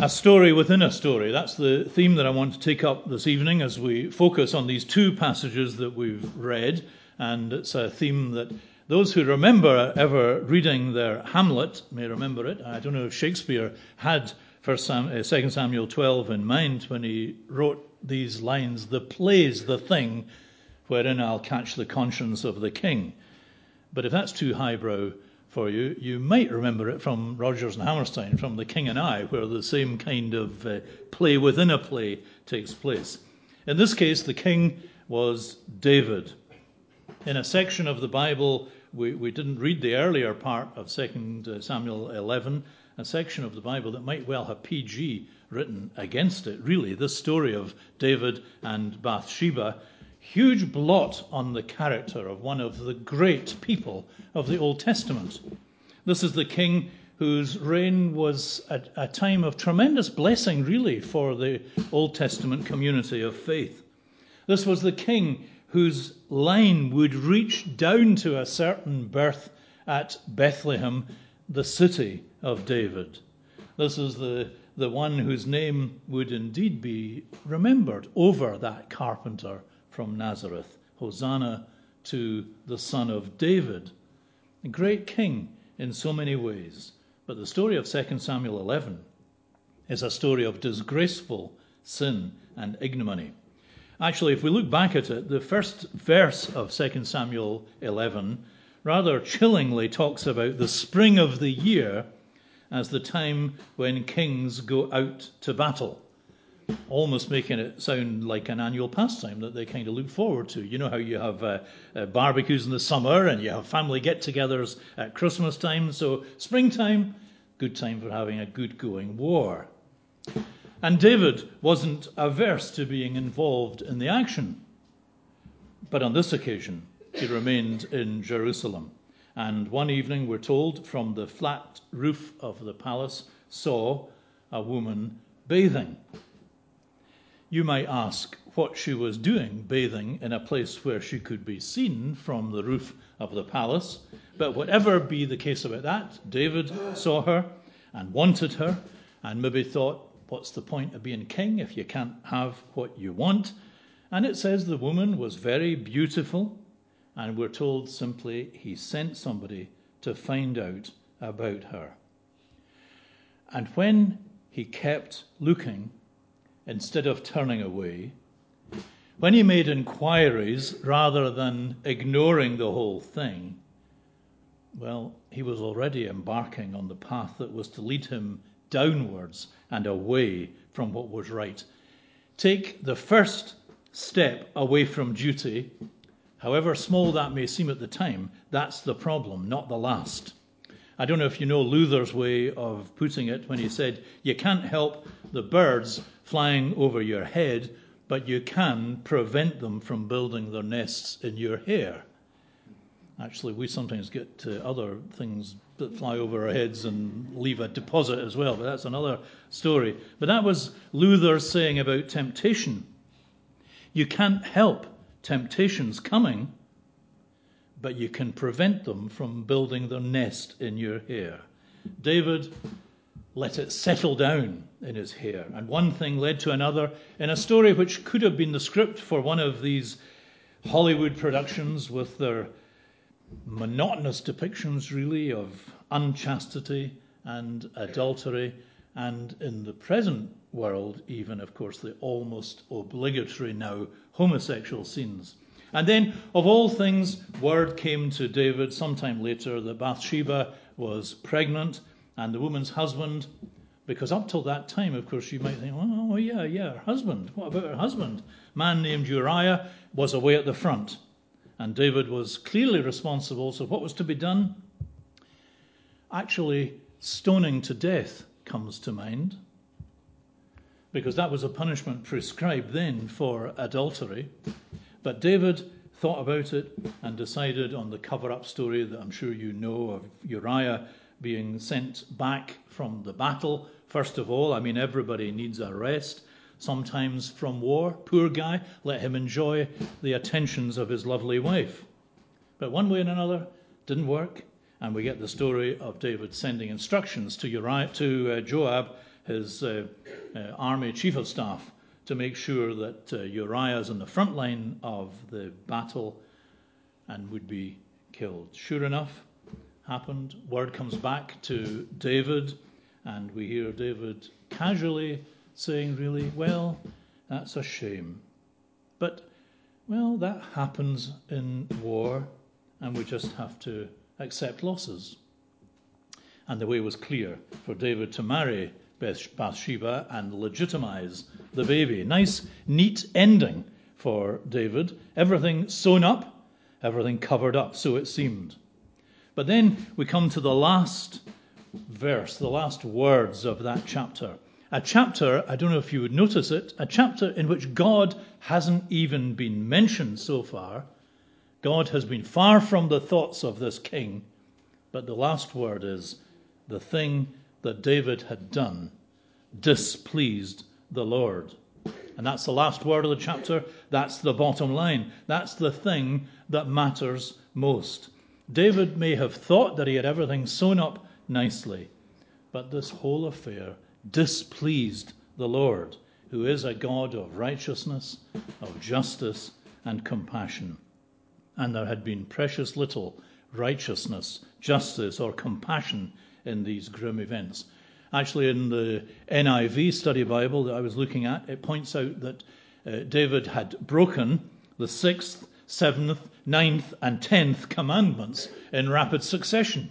A story within a story. That's the theme that I want to take up this evening as we focus on these two passages that we've read. And it's a theme that those who remember ever reading their Hamlet may remember it. I don't know if Shakespeare had 2 Samuel 12 in mind when he wrote these lines, "The play's the thing wherein I'll catch the conscience of the king." But if that's too highbrow for you, you might remember it from Rodgers and Hammerstein, from The King and I, where the same kind of play within a play takes place. In this case, the king was David. In a section of the Bible, we didn't read the earlier part of 2 Samuel 11, a section of the Bible that might well have PG written against it, really, this story of David and Bathsheba. Huge blot on the character of one of the great people of the Old Testament. This is the king whose reign was a time of tremendous blessing, really, for the Old Testament community of faith. This was the king whose line would reach down to a certain birth at Bethlehem, the city of David. This is the one whose name would indeed be remembered over that carpenter from Nazareth. Hosanna to the Son of David. A great king in so many ways. But the story of 2 Samuel 11 is a story of disgraceful sin and ignominy. Actually, if we look back at it, the first verse of 2 Samuel 11 rather chillingly talks about the spring of the year as the time when kings go out to battle, almost making it sound like an annual pastime that they kind of look forward to. You know how you have barbecues in the summer and you have family get-togethers at Christmas time. So springtime, good time for having a good-going war. And David wasn't averse to being involved in the action. But on this occasion, he remained in Jerusalem. And one evening, we're told, from the flat roof of the palace, saw a woman bathing. You might ask what she was doing bathing in a place where she could be seen from the roof of the palace. But whatever be the case about that, David saw her and wanted her and maybe thought, what's the point of being king if you can't have what you want? And it says the woman was very beautiful, and we're told simply he sent somebody to find out about her. And when he kept looking, instead of turning away, when he made inquiries rather than ignoring the whole thing, well, he was already embarking on the path that was to lead him downwards and away from what was right. Take the first step away from duty, however small that may seem at the time, that's the problem, not the last. I don't know if you know Luther's way of putting it when he said, you can't help the birds flying over your head, but you can prevent them from building their nests in your hair. Actually, we sometimes get other things that fly over our heads and leave a deposit as well, but that's another story. But that was Luther's saying about temptation. You can't help temptations coming, but you can prevent them from building their nest in your hair. David let it settle down in his hair, and one thing led to another in a story which could have been the script for one of these Hollywood productions with their monotonous depictions, really, of unchastity and adultery, and in the present world, even, of course, the almost obligatory now homosexual scenes. And then, of all things, word came to David sometime later that Bathsheba was pregnant, and the woman's husband, because up till that time, of course, you might think, oh yeah, her husband. What about her husband? A man named Uriah was away at the front, and David was clearly responsible. So what was to be done? Actually, stoning to death comes to mind, because that was a punishment prescribed then for adultery. But David thought about it and decided on the cover-up story that I'm sure you know of Uriah being sent back from the battle. First of all, everybody needs a rest, sometimes from war. Poor guy, let him enjoy the attentions of his lovely wife. But one way and another, didn't work, and we get the story of David sending instructions to Joab his army chief of staff to make sure that Uriah is in the front line of the battle and would be killed. Sure enough, happened. Word comes back to David, and we hear David casually saying, really, well, that's a shame. But, well, that happens in war, and we just have to accept losses. And the way was clear for David to marry Bathsheba and legitimize the baby. Nice, neat ending for David. Everything sewn up, everything covered up, so it seemed. But then we come to the last verse, the last words of that chapter. A chapter, I don't know if you would notice it, a chapter in which God hasn't even been mentioned so far. God has been far from the thoughts of this king. But the last word is, the thing that David had done displeased the Lord. And that's the last word of the chapter. That's the bottom line. That's the thing that matters most. David may have thought that he had everything sewn up nicely, but this whole affair displeased the Lord, who is a God of righteousness, of justice, and compassion. And there had been precious little righteousness, justice, or compassion in these grim events. Actually, in the NIV study Bible that I was looking at, it points out that David had broken the 6th, 7th, 9th, and 10th commandments in rapid succession.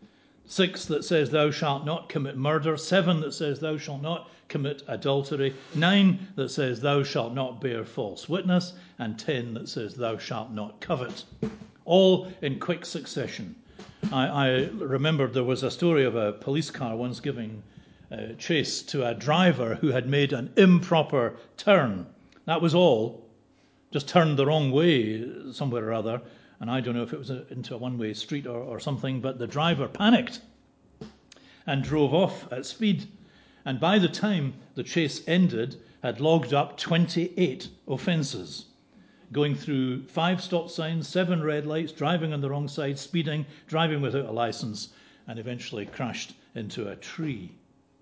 6 that says, thou shalt not commit murder. 7 that says, thou shalt not commit adultery. 9 that says, thou shalt not bear false witness. And 10 that says, thou shalt not covet. All in quick succession. I remember there was a story of a police car once giving chase to a driver who had made an improper turn. That was all. Just turned the wrong way somewhere or other. And I don't know if it was into a one-way street or something, but the driver panicked and drove off at speed. And by the time the chase ended, had logged up 28 offences, going through 5 stop signs, 7 red lights, driving on the wrong side, speeding, driving without a licence, and eventually crashed into a tree.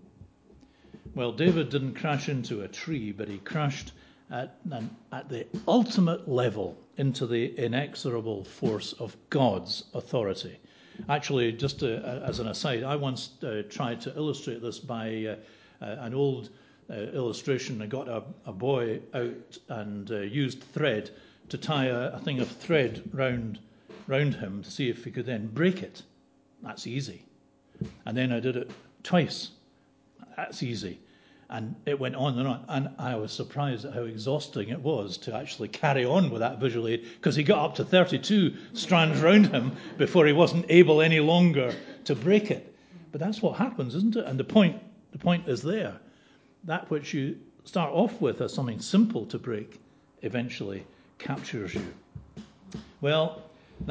Well, David didn't crash into a tree, but he crashed at the ultimate level into the inexorable force of God's authority. Actually, just as an aside, I once tried to illustrate this by an old illustration. I got a boy out and used thread to tie a thing of thread round him to see if he could then break it. That's easy. And then I did it twice. That's easy. And it went on and on. And I was surprised at how exhausting it was to actually carry on with that visual aid, because he got up to 32 strands round him before he wasn't able any longer to break it. But that's what happens, isn't it? And the point is there. That which you start off with as something simple to break eventually captures you. Well,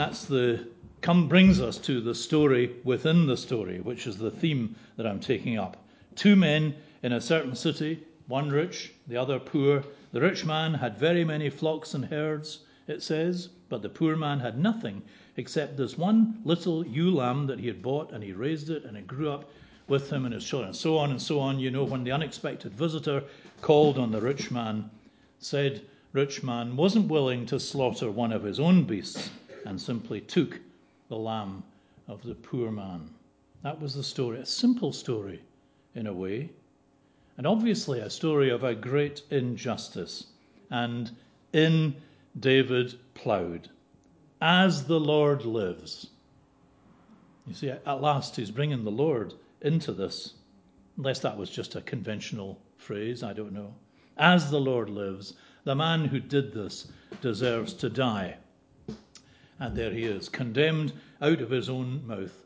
brings us to the story within the story, which is the theme that I'm taking up. 2 men in a certain city, one rich, the other poor. The rich man had very many flocks and herds, it says, but the poor man had nothing except this one little ewe lamb that he had bought, and he raised it, and it grew up with him and his children, and so on and so on. You know, when the unexpected visitor called on the rich man, said rich man wasn't willing to slaughter one of his own beasts and simply took the lamb of the poor man. That was the story, a simple story in a way, and obviously a story of a great injustice. And in David ploughed, as the Lord lives. You see, at last he's bringing the Lord into this, unless that was just a conventional phrase, I don't know. As the Lord lives, the man who did this deserves to die. And there he is, condemned out of his own mouth.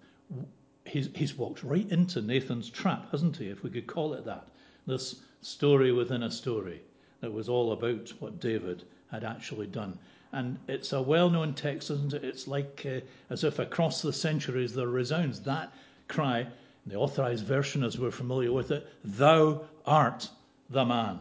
He's walked right into Nathan's trap, hasn't he, if we could call it that. This story within a story that was all about what David had actually done. And it's a well-known text, isn't it? It's like as if across the centuries there resounds that cry, the authorized version as we're familiar with it, thou art the man.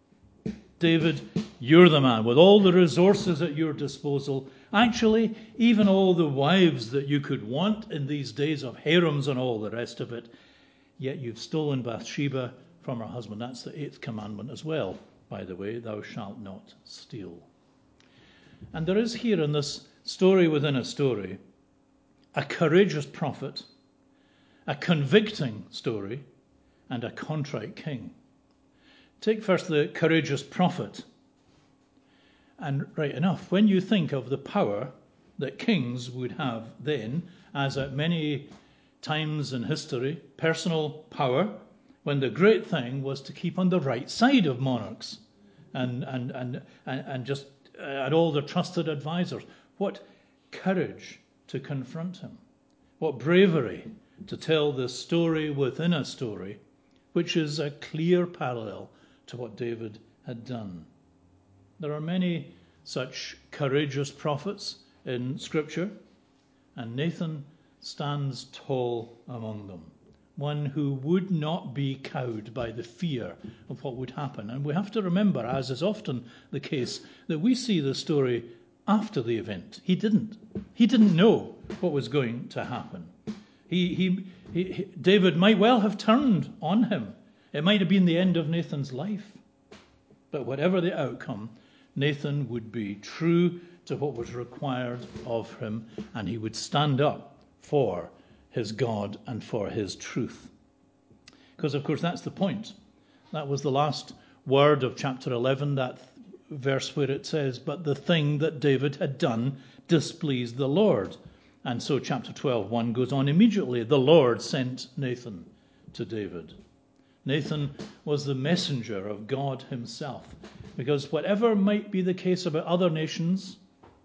David, you're the man, with all the resources at your disposal. Actually, even all the wives that you could want in these days of harems and all the rest of it. Yet you've stolen Bathsheba from her husband. That's the 8th commandment as well, by the way, thou shalt not steal. And there is here in this story within a story a courageous prophet, a convicting story, and a contrite king. Take first the courageous prophet. And right enough, when you think of the power that kings would have then, as at many times in history, personal power, when the great thing was to keep on the right side of monarchs and just and all their trusted advisors. What courage to confront him. What bravery to tell the story within a story, which is a clear parallel to what David had done. There are many such courageous prophets in Scripture, and Nathan stands tall among them. One who would not be cowed by the fear of what would happen. And we have to remember, as is often the case, that we see the story after the event. He didn't. He didn't know what was going to happen. David might well have turned on him. It might have been the end of Nathan's life. But whatever the outcome, Nathan would be true to what was required of him, and he would stand up for his God and for his truth. Because, of course, that's the point. That was the last word of chapter 11, that verse where it says, but the thing that David had done displeased the Lord. And so chapter 12:1 goes on immediately. The Lord sent Nathan to David. Nathan was the messenger of God himself. Because whatever might be the case about other nations,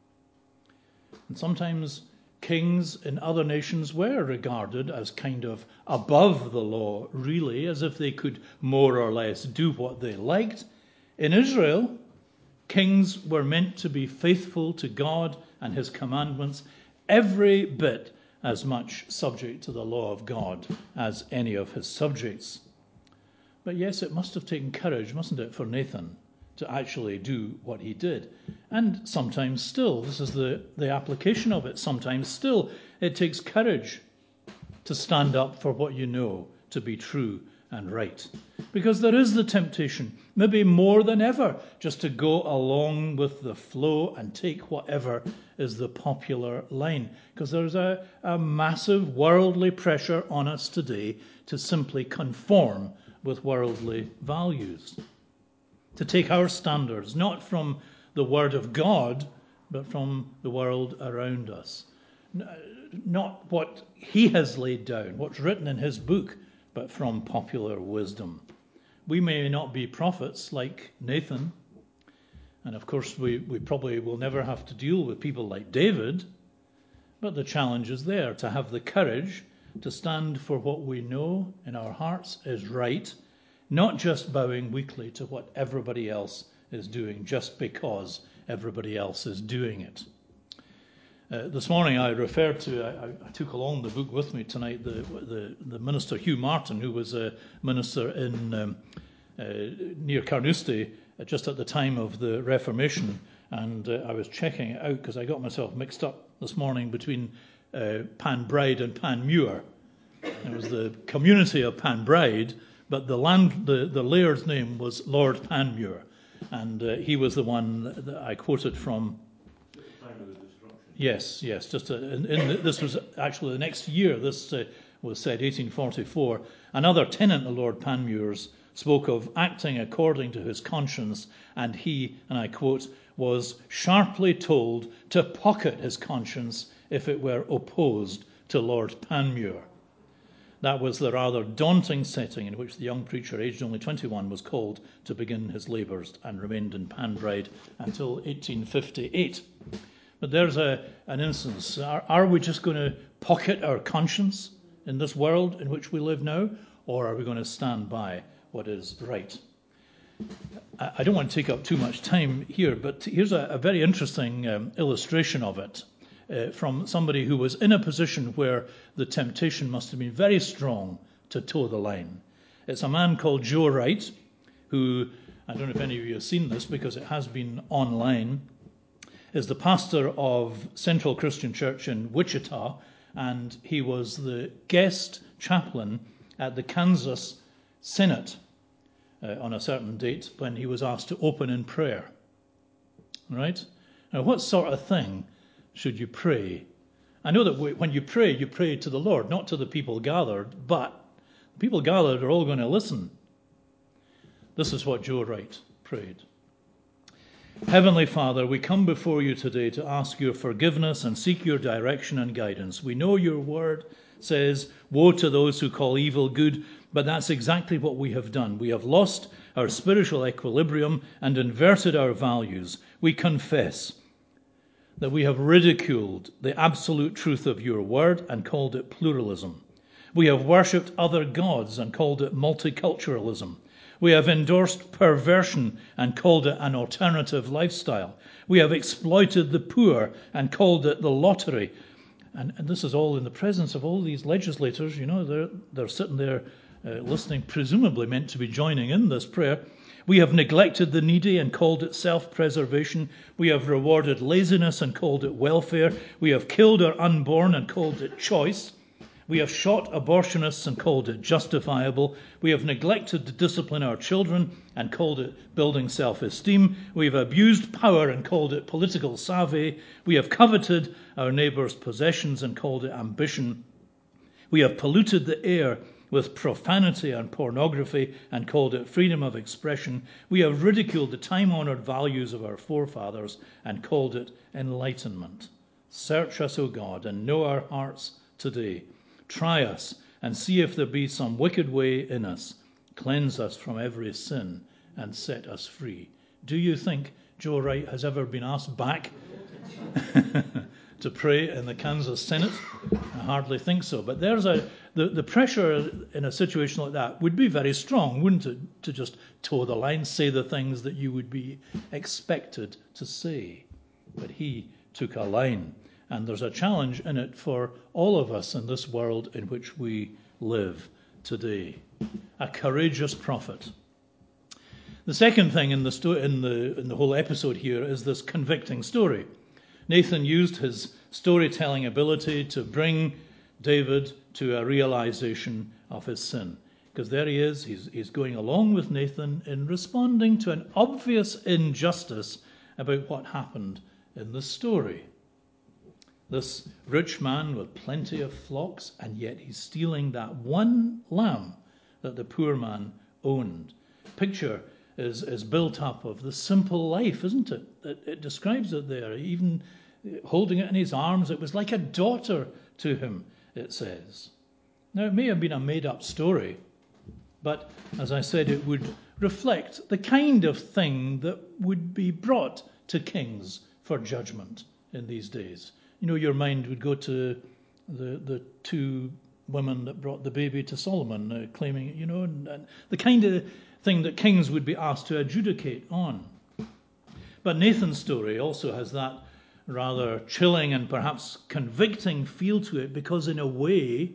and sometimes kings in other nations were regarded as kind of above the law, really, as if they could more or less do what they liked. In Israel, kings were meant to be faithful to God and his commandments, every bit as much subject to the law of God as any of his subjects. But yes, it must have taken courage, mustn't it, for Nathan to actually do what he did. And sometimes still, this is the application of it, sometimes still it takes courage to stand up for what you know to be true and right. Because there is the temptation, maybe more than ever, just to go along with the flow and take whatever is the popular line. Because there's a massive worldly pressure on us today to simply conform with worldly values. To take our standards, not from the Word of God, but from the world around us. Not what he has laid down, what's written in his book, but from popular wisdom. We may not be prophets like Nathan, and of course we probably will never have to deal with people like David, but the challenge is there, to have the courage to stand for what we know in our hearts is right, not just bowing weakly to what everybody else is doing just because everybody else is doing it. This morning I referred to, I took along the book with me tonight, the minister Hugh Martin, who was a minister in near Carnoustie just at the time of the Reformation, and I was checking it out because I got myself mixed up this morning between Panbride and Panmure. It was the community of Panbride, but the laird's name was Lord Panmure, and he was the one that I quoted from. Yes. Just this was actually the next year. This was said 1844. Another tenant of Lord Panmure's spoke of acting according to his conscience, and he, and I quote, was sharply told to pocket his conscience if it were opposed to Lord Panmure. That was the rather daunting setting in which the young preacher, aged only 21, was called to begin his labours and remained in Panbride until 1858. But there's an instance. Are we just going to pocket our conscience in this world in which we live now, or are we going to stand by what is right? I don't want to take up too much time here, but here's a very interesting illustration of it from somebody who was in a position where the temptation must have been very strong to toe the line. It's a man called Joe Wright, who, I don't know if any of you have seen this because it has been online, is the pastor of Central Christian Church in Wichita, and he was the guest chaplain at the Kansas Senate on a certain date when he was asked to open in prayer. Right? Now, what sort of thing should you pray? I know that when you pray to the Lord, not to the people gathered, but the people gathered are all going to listen. This is what Joe Wright prayed. Heavenly Father, we come before you today to ask your forgiveness and seek your direction and guidance. We know your word says, woe to those who call evil good, but that's exactly what we have done. We have lost our spiritual equilibrium and inverted our values. We confess that we have ridiculed the absolute truth of your word and called it pluralism. We have worshipped other gods and called it multiculturalism. We have endorsed perversion and called it an alternative lifestyle. We have exploited the poor and called it the lottery. And this is all in the presence of all these legislators. You know, they're sitting there listening, presumably meant to be joining in this prayer. We have neglected the needy and called it self-preservation. We have rewarded laziness and called it welfare. We have killed our unborn and called it choice. We have shot abortionists and called it justifiable. We have neglected to discipline our children and called it building self-esteem. We have abused power and called it political savvy. We have coveted our neighbour's possessions and called it ambition. We have polluted the air with profanity and pornography and called it freedom of expression. We have ridiculed the time-honoured values of our forefathers and called it enlightenment. Search us, O God, and know our hearts today. Try us and see if there be some wicked way in us. Cleanse us from every sin and set us free. Do you think Joe Wright has ever been asked back to pray in the Kansas Senate? I hardly think so. But there's the pressure in a situation like that would be very strong, wouldn't it? To just toe the line, say the things that you would be expected to say. But he took a line. And there's a challenge in it for all of us in this world in which we live today. A courageous prophet. The second thing in the whole episode here is this convicting story. Nathan used his storytelling ability to bring David to a realization of his sin. Because there he is, he's going along with Nathan in responding to an obvious injustice about what happened in the story. This rich man with plenty of flocks, and yet he's stealing that one lamb that the poor man owned. Picture is built up of the simple life, isn't it? It describes it there. Even holding it in his arms, it was like a daughter to him, it says. Now, it may have been a made-up story, but as I said, it would reflect the kind of thing that would be brought to kings for judgment in these days. You know, your mind would go to the two women that brought the baby to Solomon, claiming, you know, and the kind of thing that kings would be asked to adjudicate on. But Nathan's story also has that rather chilling and perhaps convicting feel to it, because in a way,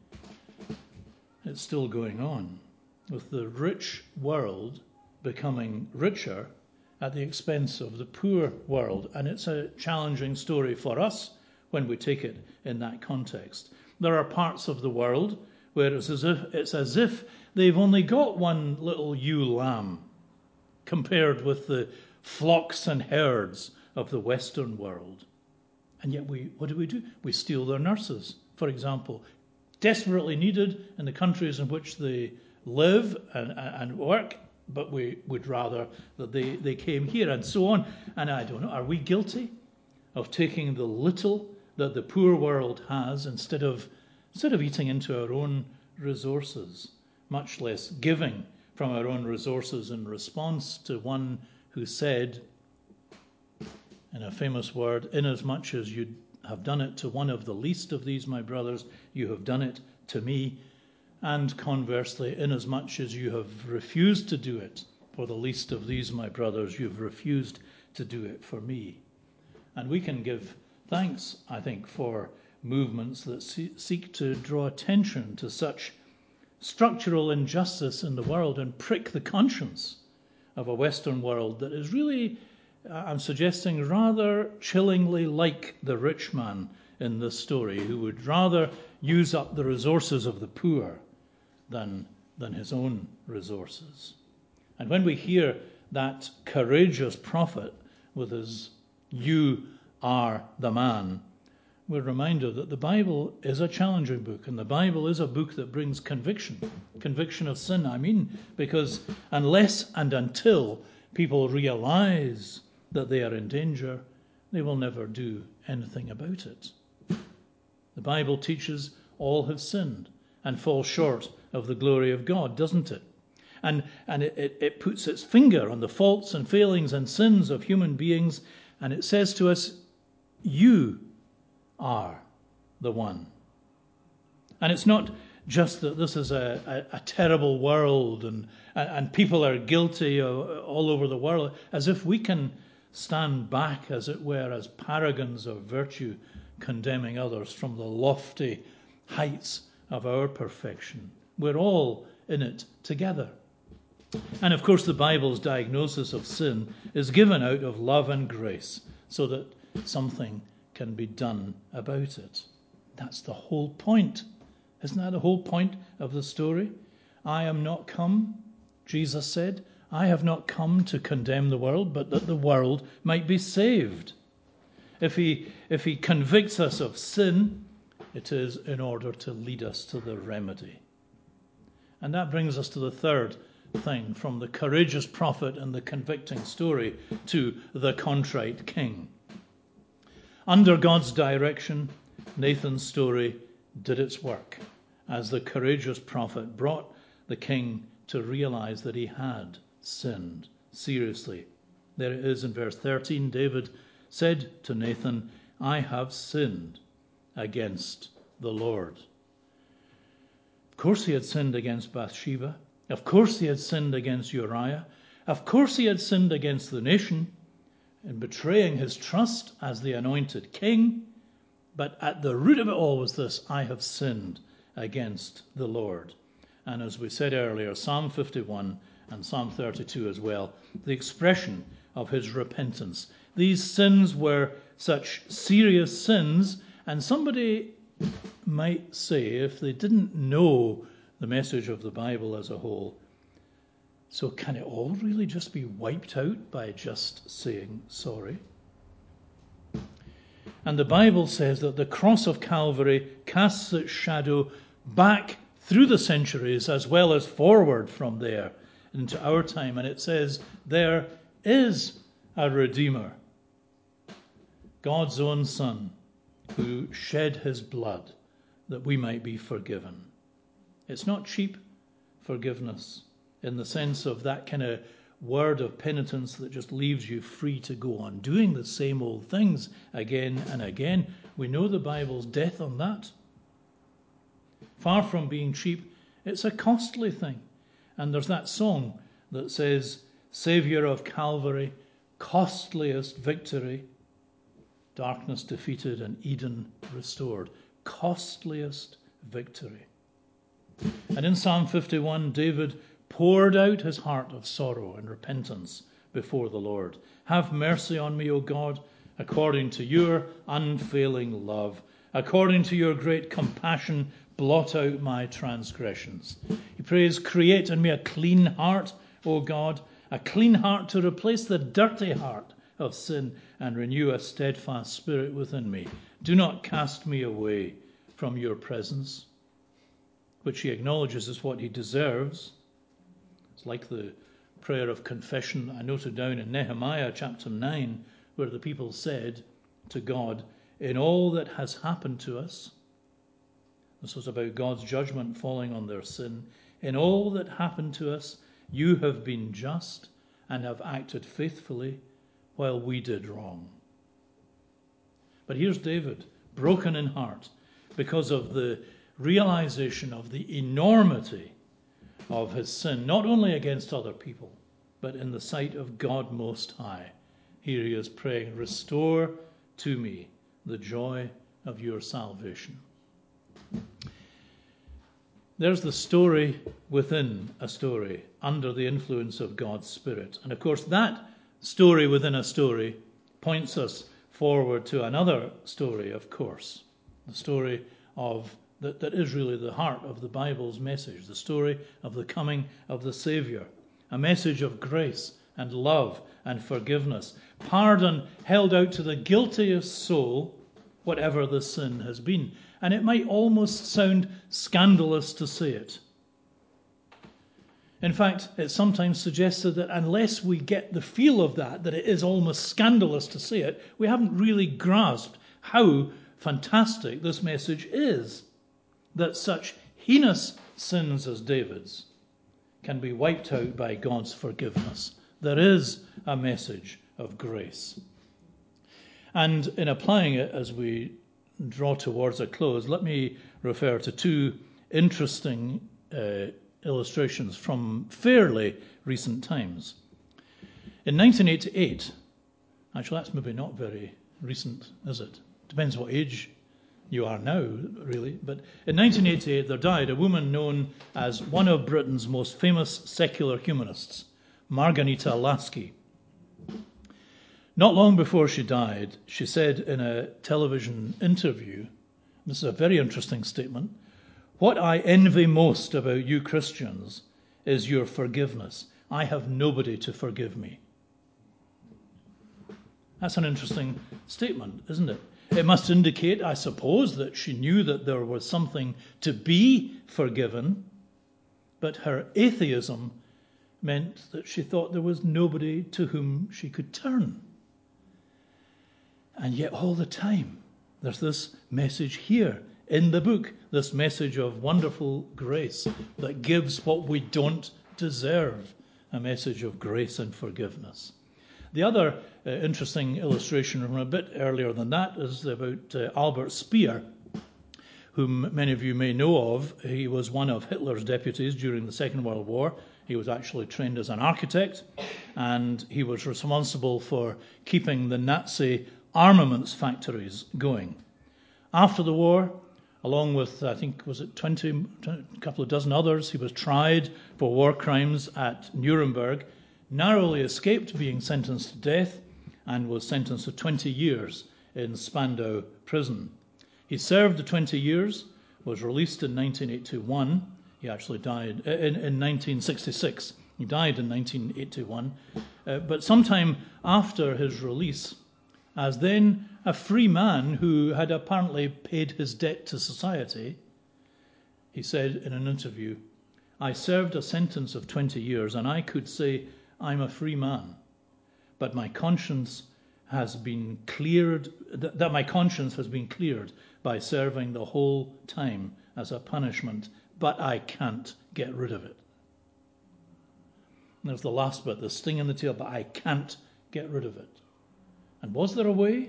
it's still going on, with the rich world becoming richer at the expense of the poor world. And it's a challenging story for us when we take it in that context. There are parts of the world where it's as if they've only got one little ewe lamb compared with the flocks and herds of the Western world. And yet what do? We steal their nurses, for example, desperately needed in the countries in which they live and work, but we would rather that they came here, and so on. And I don't know, are we guilty of taking the little that the poor world has instead of eating into our own resources, much less giving from our own resources in response to one who said, in a famous word, inasmuch as you have done it to one of the least of these my brothers, you have done it to me. And conversely, inasmuch as you have refused to do it for the least of these my brothers, you've refused to do it for me. And we can give thanks, I think, for movements that seek to draw attention to such structural injustice in the world and prick the conscience of a Western world that is really, I'm suggesting, rather chillingly like the rich man in this story, who would rather use up the resources of the poor than his own resources. And when we hear that courageous prophet with his "You are the man," we're reminded that the Bible is a challenging book, and the Bible is a book that brings conviction of sin, because unless and until people realize that they are in danger, they will never do anything about it. The Bible teaches all have sinned and fall short of the glory of God, doesn't it? And it puts its finger on the faults and failings and sins of human beings, and it says to us, you are the one. And it's not just that this is a terrible world and people are guilty all over the world, as if we can stand back, as it were, as paragons of virtue, condemning others from the lofty heights of our perfection. We're all in it together. And of course the Bible's diagnosis of sin is given out of love and grace so that something can be done about it. That's the whole point. Isn't that the whole point of the story? I am not come, Jesus said, I have not come to condemn the world, but that the world might be saved. If he convicts us of sin, it is in order to lead us to the remedy. And that brings us to the third thing, from the courageous prophet and the convicting story to the contrite king. Under God's direction, Nathan's story did its work as the courageous prophet brought the king to realize that he had sinned seriously. There it is in verse 13. David said to Nathan, I have sinned against the Lord. Of course he had sinned against Bathsheba. Of course he had sinned against Uriah. Of course he had sinned against the nation in betraying his trust as the anointed king. But at the root of it all was this: I have sinned against the Lord. And as we said earlier, Psalm 51 and Psalm 32 as well, the expression of his repentance. These sins were such serious sins, and somebody might say, if they didn't know the message of the Bible as a whole, so can it all really just be wiped out by just saying sorry? And the Bible says that the cross of Calvary casts its shadow back through the centuries as well as forward from there into our time. And it says there is a Redeemer, God's own Son, who shed his blood that we might be forgiven. It's not cheap forgiveness in the sense of that kind of word of penitence that just leaves you free to go on doing the same old things again and again. We know the Bible's death on that. Far from being cheap, it's a costly thing. And there's that song that says, Saviour of Calvary, costliest victory, darkness defeated and Eden restored. Costliest victory. And in Psalm 51, David poured out his heart of sorrow and repentance before the Lord. Have mercy on me, O God, according to your unfailing love. According to your great compassion, blot out my transgressions. He prays, create in me a clean heart, O God, a clean heart to replace the dirty heart of sin and renew a steadfast spirit within me. Do not cast me away from your presence, which he acknowledges is what he deserves. It's like the prayer of confession I noted down in Nehemiah chapter 9, where the people said to God, in all that has happened to us, this was about God's judgment falling on their sin, in all that happened to us, you have been just and have acted faithfully while we did wrong. But here's David, broken in heart because of the realization of the enormity of his sin, not only against other people, but in the sight of God Most High. Here he is praying, restore to me the joy of your salvation. There's the story within a story, under the influence of God's Spirit. And of course, that story within a story points us forward to another story, of course. The story of that is really the heart of the Bible's message, the story of the coming of the Saviour, a message of grace and love and forgiveness, pardon held out to the guiltiest soul, whatever the sin has been. And it might almost sound scandalous to say it. In fact, it's sometimes suggested that unless we get the feel of that it is almost scandalous to say it, we haven't really grasped how fantastic this message is, that such heinous sins as David's can be wiped out by God's forgiveness. There is a message of grace. And in applying it as we draw towards a close, let me refer to two interesting illustrations from fairly recent times. In 1988, actually that's maybe not very recent, is it? Depends what age you are now, really. But in 1988, there died a woman known as one of Britain's most famous secular humanists, Margarita Lasky. Not long before she died, she said in a television interview, this is a very interesting statement, "What I envy most about you Christians is your forgiveness. I have nobody to forgive me." That's an interesting statement, isn't it? It must indicate, I suppose, that she knew that there was something to be forgiven, but her atheism meant that she thought there was nobody to whom she could turn. And yet all the time, there's this message here in the book, this message of wonderful grace that gives what we don't deserve, a message of grace and forgiveness. The other interesting illustration from a bit earlier than that is about Albert Speer, whom many of you may know of. He was one of Hitler's deputies during the Second World War. He was actually trained as an architect, and he was responsible for keeping the Nazi armaments factories going. After the war, along with, I think, was it 20, a couple of dozen others, he was tried for war crimes at Nuremberg, narrowly escaped being sentenced to death, and was sentenced to 20 years in Spandau prison. He served the 20 years, was released in 1981. He actually died in 1966. He died in 1981. But sometime after his release, as then a free man who had apparently paid his debt to society, he said in an interview, "I served a sentence of 20 years and I could say I'm a free man, but my conscience has been cleared, that my conscience has been cleared by serving the whole time as a punishment, but I can't get rid of it." And there's the last bit, the sting in the tail, but I can't get rid of it. And was there a way?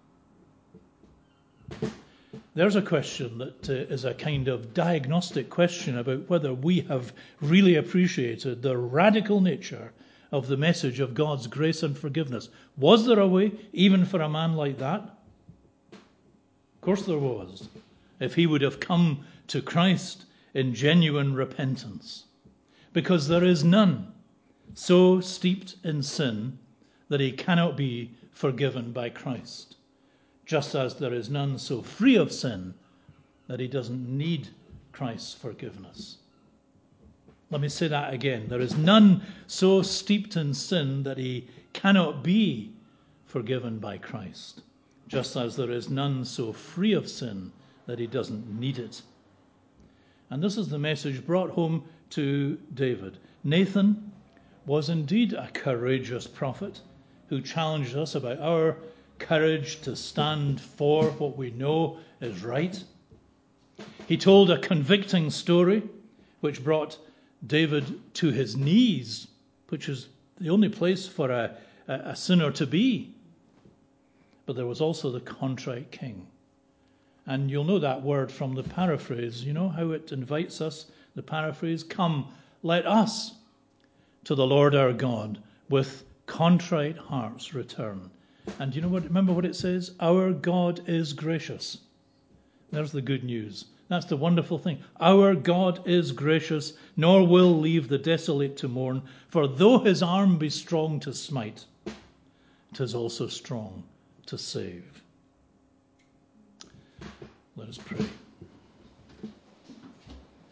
There's a question that is a kind of diagnostic question about whether we have really appreciated the radical nature of the message of God's grace and forgiveness. Was there a way, even for a man like that? Of course there was, if he would have come to Christ in genuine repentance. Because there is none so steeped in sin that he cannot be forgiven by Christ, just as there is none so free of sin that he doesn't need Christ's forgiveness. Let me say that again. There is none so steeped in sin that he cannot be forgiven by Christ, just as there is none so free of sin that he doesn't need it. And this is the message brought home to David. Nathan was indeed a courageous prophet who challenged us about our courage to stand for what we know is right. He told a convicting story which brought David to his knees, which is the only place for a sinner to be. But there was also the contrite king. And you'll know that word from the paraphrase. You know how it invites us, the paraphrase, "Come, let us to the Lord our God with contrite hearts return." And you know what? Remember what it says? Our God is gracious. There's the good news. That's the wonderful thing. Our God is gracious, nor will leave the desolate to mourn. For though his arm be strong to smite, 'tis also strong to save. Let us pray.